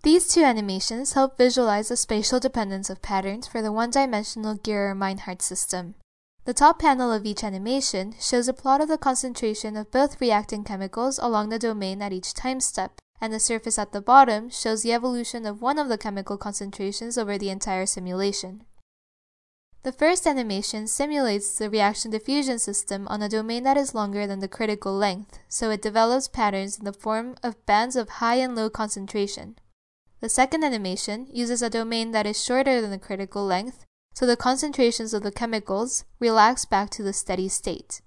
These two animations help visualize the spatial dependence of patterns for the one-dimensional Guerrer-Meinhardt system. The top panel of each animation shows a plot of the concentration of both reacting chemicals along the domain at each time step, and the surface at the bottom shows the evolution of one of the chemical concentrations over the entire simulation. The first animation simulates the reaction diffusion system on a domain that is longer than the critical length, so it develops patterns in the form of bands of high and low concentration. The second animation uses a domain that is shorter than the critical length, so the concentrations of the chemicals relax back to the steady state.